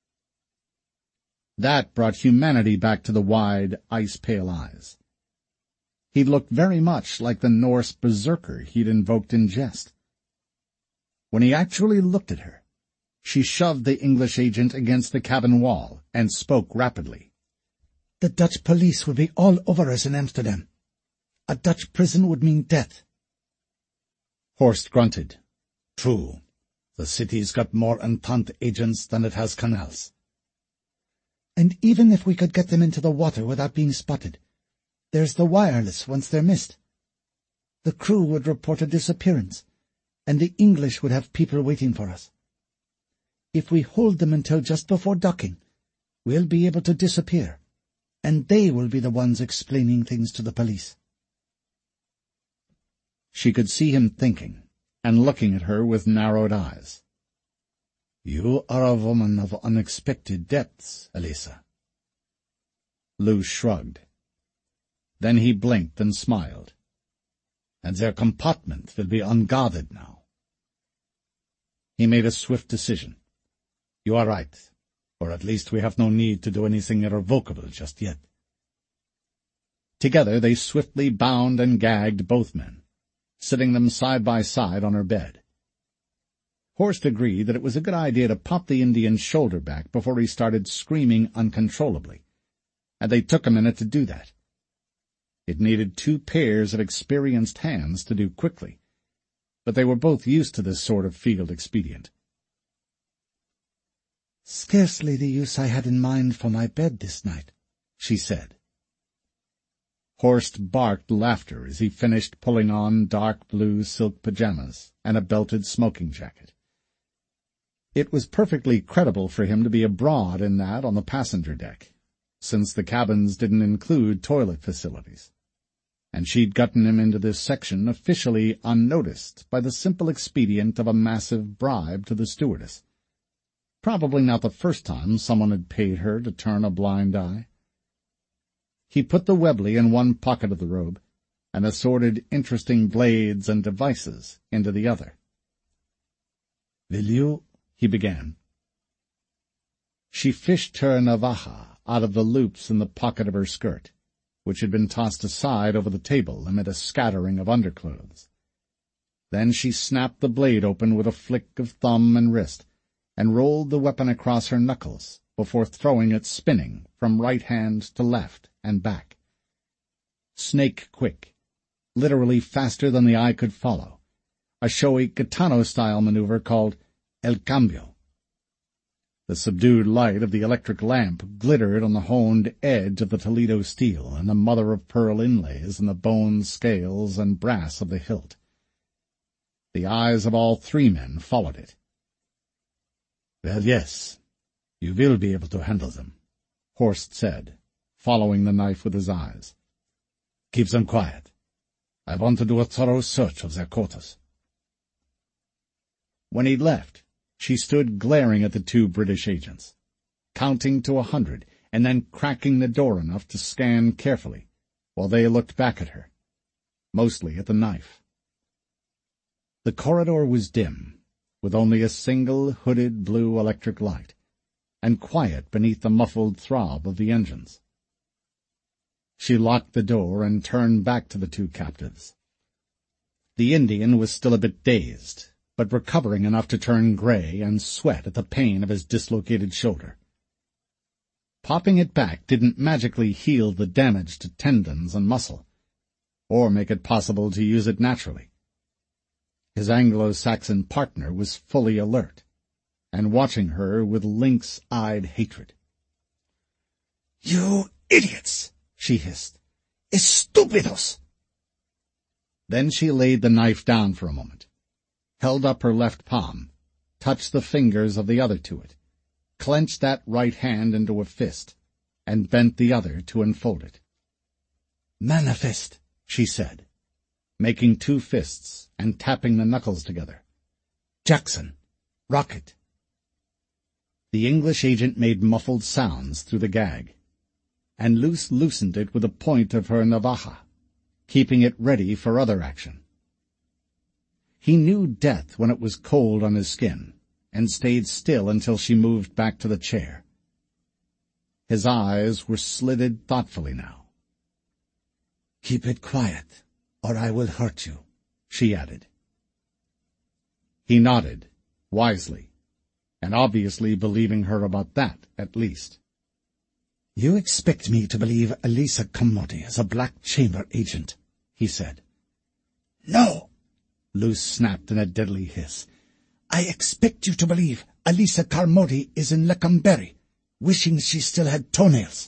A: That brought humanity back to the wide, ice-pale eyes. He looked very much like the Norse berserker he'd invoked in jest. When he actually looked at her, she shoved the English agent against the cabin wall and spoke rapidly. "The Dutch police would be all over us in Amsterdam. A Dutch prison would mean death." Horst grunted. "True. The city's got more Entente agents than it has canals." "And even if we could get them into the water without being spotted, there's the wireless once they're missed. The crew would report a disappearance, and the English would have people waiting for us. If we hold them until just before docking, we'll be able to disappear, and they will be the ones explaining things to the police." She could see him thinking, and looking at her with narrowed eyes. "You are a woman of unexpected depths, Elisa." Luce shrugged. Then he blinked and smiled. "And their compartment will be unguarded now." He made a swift decision. "You are right, or at least we have no need to do anything irrevocable just yet." Together they swiftly bound and gagged both men, sitting them side by side on her bed. Horst agreed that it was a good idea to pop the Indian's shoulder back before he started screaming uncontrollably, and they took a minute to do that. It needed two pairs of experienced hands to do quickly, but they were both used to this sort of field expedient. "Scarcely the use I had in mind for my bed this night," she said. Horst barked laughter as he finished pulling on dark blue silk pajamas and a belted smoking jacket. It was perfectly credible for him to be abroad in that on the passenger deck, since the cabins didn't include toilet facilities, and she'd gotten him into this section officially unnoticed by the simple expedient of a massive bribe to the stewardess. Probably not the first time someone had paid her to turn a blind eye. He put the Webley in one pocket of the robe, and assorted interesting blades and devices into the other. "Will you—" he began. She fished her navaja out of the loops in the pocket of her skirt, which had been tossed aside over the table amid a scattering of underclothes. Then she snapped the blade open with a flick of thumb and wrist, and rolled the weapon across her knuckles before throwing it spinning from right hand to left and back. Snake quick, literally faster than the eye could follow, a showy Gitano-style maneuver called El Cambio. The subdued light of the electric lamp glittered on the honed edge of the Toledo steel and the mother-of-pearl inlays in the bone scales and brass of the hilt. The eyes of all three men followed it.
B: "Well, yes, you will be able to handle them,"
A: Horst said, following the knife with his eyes.
B: "Keep them quiet. I want to do a thorough search of their quarters."
A: When he left, she stood glaring at the two British agents, counting to a hundred and then cracking the door enough to scan carefully, while they looked back at her, mostly at the knife. The corridor was dim, with only a single hooded blue electric light, and quiet beneath the muffled throb of the engines. She locked the door and turned back to the two captives. The Indian was still a bit dazed, but recovering enough to turn gray and sweat at the pain of his dislocated shoulder. Popping it back didn't magically heal the damage to tendons and muscle, or make it possible to use it naturally. His Anglo-Saxon partner was fully alert, and watching her with lynx-eyed hatred.
C: "You idiots!" she hissed. "Estúpidos!"
A: Then she laid the knife down for a moment, held up her left palm, touched the fingers of the other to it, clenched that right hand into a fist, and bent the other to unfold it.
C: "Manifest," she said,
A: making two fists and tapping the knuckles together.
C: "Jackson, rocket."
A: The English agent made muffled sounds through the gag, and Luce loosened it with the point of her navaja, keeping it ready for other action. He knew death when it was cold on his skin, and stayed still until she moved back to the chair. His eyes were slitted thoughtfully now.
C: "Keep it quiet, or I will hurt you," she added.
A: He nodded, wisely, and obviously believing her about that, at least.
C: "You expect me to believe Elisa Carmody is a Black Chamber agent," he said. "No," Luce snapped in a deadly hiss. "I expect you to believe Elisa Carmody is in Lecanberry, wishing she still had toenails."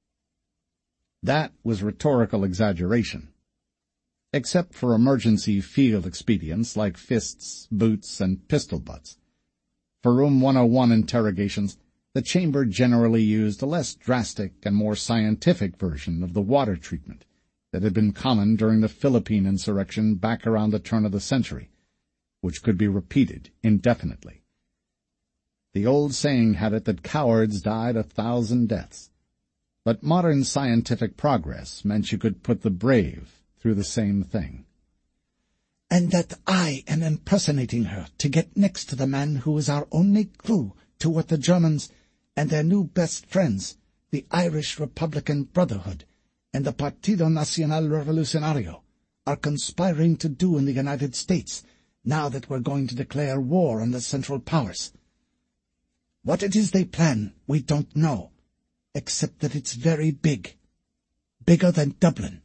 A: That was rhetorical exaggeration. Except for emergency field expedients like fists, boots, and pistol butts. For Room one oh one interrogations, the chamber generally used a less drastic and more scientific version of the water treatment that had been common during the Philippine insurrection back around the turn of the century, which could be repeated indefinitely. The old saying had it that cowards died a thousand deaths, but modern scientific progress meant you could put the brave through the same thing.
C: "And that I am impersonating her to get next to the man who is our only clue to what the Germans and their new best friends, the Irish Republican Brotherhood and the Partido Nacional Revolucionario, are conspiring to do in the United States now that we're going to declare war on the Central Powers. What it is they plan, we don't know, except that it's very big. Bigger than Dublin."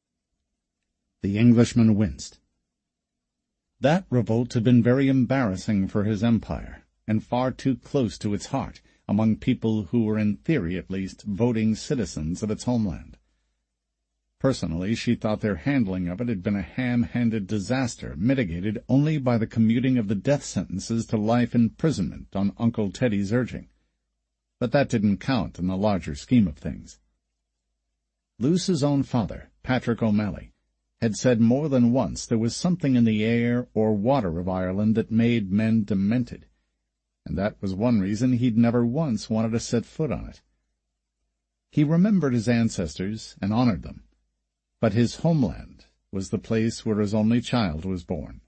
A: The Englishman winced. That revolt had been very embarrassing for his empire, and far too close to its heart, among people who were, in theory at least, voting citizens of its homeland. Personally, she thought their handling of it had been a ham-handed disaster, mitigated only by the commuting of the death sentences to life imprisonment on Uncle Teddy's urging. But that didn't count in the larger scheme of things. Luce's own father, Patrick O'Malley, had said more than once there was something in the air or water of Ireland that made men demented, and that was one reason he'd never once wanted to set foot on it. He remembered his ancestors and honored them, but his homeland was the place where his only child was born.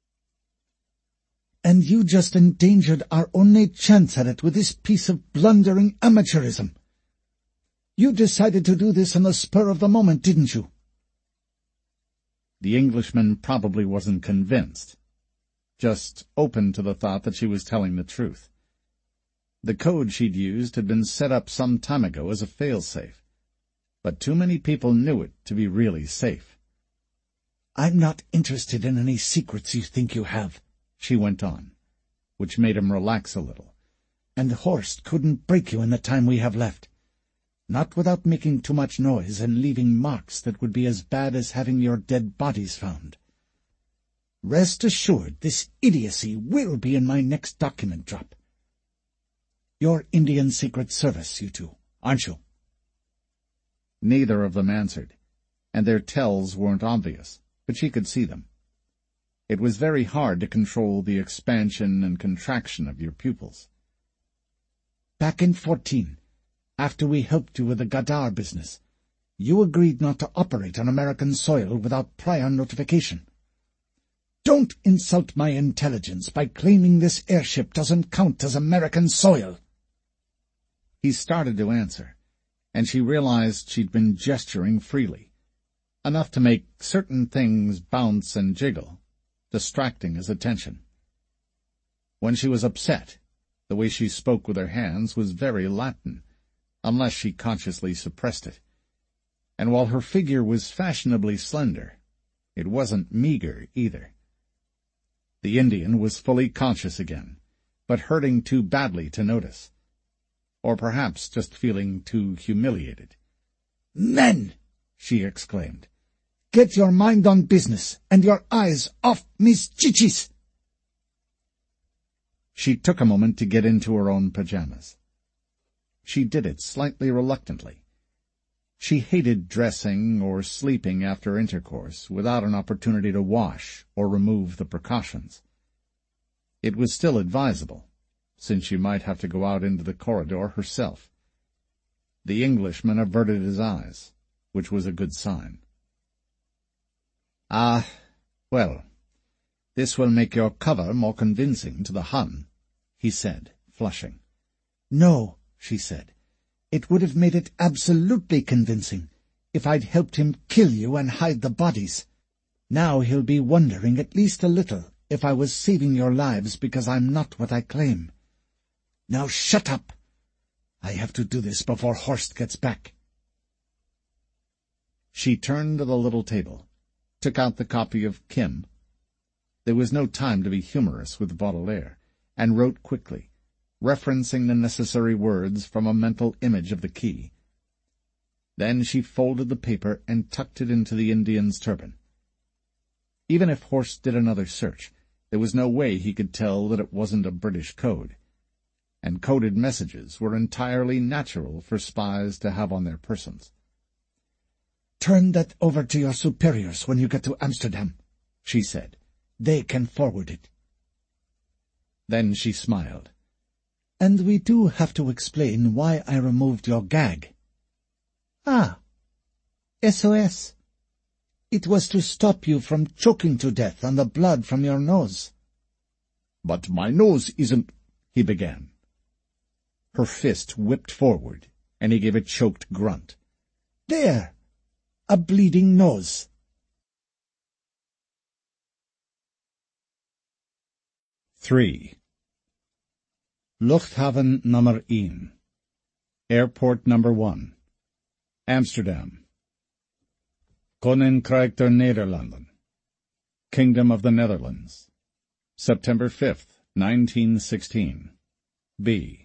C: "And you just endangered our only chance at it with this piece of blundering amateurism. You decided to do this on the spur of the moment, didn't you?"
A: The Englishman probably wasn't convinced, just open to the thought that she was telling the truth. The code she'd used had been set up some time ago as a fail-safe, but too many people knew it to be really safe.
B: "I'm not interested in any secrets you think you have," she went on, which made him relax a little. "And Horst couldn't break you in the time we have left. Not without making too much noise and leaving marks that would be as bad as having your dead bodies found. Rest assured this idiocy will be in my next document drop. You're Indian Secret Service, you two, aren't you?"
A: Neither of them answered, and their tells weren't obvious, but she could see them. It was very hard to control the expansion and contraction of your pupils.
B: "Back in fourteen, after we helped you with the Ghadar business, you agreed not to operate on American soil without prior notification. Don't insult my intelligence by claiming this airship doesn't count as American soil."
A: He started to answer, and she realized she'd been gesturing freely, enough to make certain things bounce and jiggle, distracting his attention. When she was upset, the way she spoke with her hands was very Latin, unless she consciously suppressed it. And while her figure was fashionably slender, it wasn't meager either. The Indian was fully conscious again, but hurting too badly to notice. Or perhaps just feeling too humiliated.
B: "Men!" she exclaimed. "Get your mind on business and your eyes off Miss Chichis!"
A: She took a moment to get into her own pajamas. She did it slightly reluctantly. She hated dressing or sleeping after intercourse without an opportunity to wash or remove the precautions. It was still advisable, since she might have to go out into the corridor herself. The Englishman averted his eyes, which was a good sign. "Ah, well, this will make your cover more convincing to the Hun," he said, flushing.
B: "No," she said. "It would have made it absolutely convincing if I'd helped him kill you and hide the bodies. Now he'll be wondering at least a little if I was saving your lives because I'm not what I claim. Now shut up. I have to do this before Horst gets back."
A: She turned to the little table, took out the copy of Kim. There was no time to be humorous with Baudelaire, and wrote quickly, referencing the necessary words from a mental image of the key. Then she folded the paper and tucked it into the Indian's turban. Even if Horst did another search, there was no way he could tell that it wasn't a British code, and coded messages were entirely natural for spies to have on their persons.
B: "Turn that over to your superiors when you get to Amsterdam," she said. "They can forward it."
A: Then she smiled.
B: "And we do have to explain why I removed your gag." "Ah, S O S. It was to stop you from choking to death on the blood from your nose."
A: "But my nose isn't—" he began. Her fist whipped forward, and he gave a choked grunt.
B: "There! A bleeding nose."
A: Three. Luchthaven nummer one. Airport number one. Amsterdam. Koninkrijk der Nederlanden. Kingdom of the Netherlands. September fifth, nineteen sixteen. B.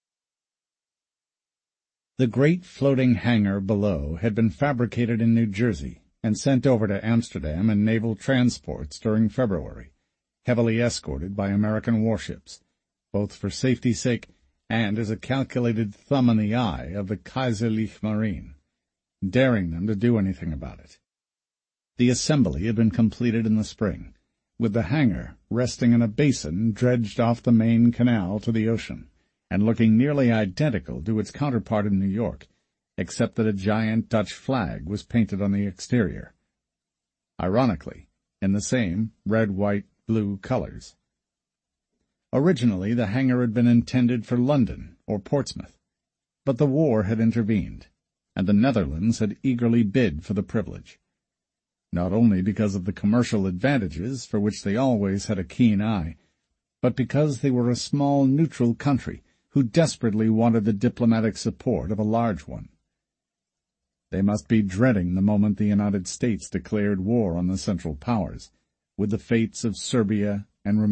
A: The great floating hangar below had been fabricated in New Jersey and sent over to Amsterdam in naval transports during February, heavily escorted by American warships, both for safety's sake and as a calculated thumb in the eye of the Kaiserliche Marine, daring them to do anything about it. The assembly had been completed in the spring, with the hangar resting in a basin dredged off the main canal to the ocean, and looking nearly identical to its counterpart in New York, except that a giant Dutch flag was painted on the exterior. Ironically, in the same red, white, blue colors. Originally, the hangar had been intended for London or Portsmouth, but the war had intervened, and the Netherlands had eagerly bid for the privilege. Not only because of the commercial advantages for which they always had a keen eye, but because they were a small neutral country who desperately wanted the diplomatic support of a large one. They must be dreading the moment the United States declared war on the Central Powers, with the fates of Serbia and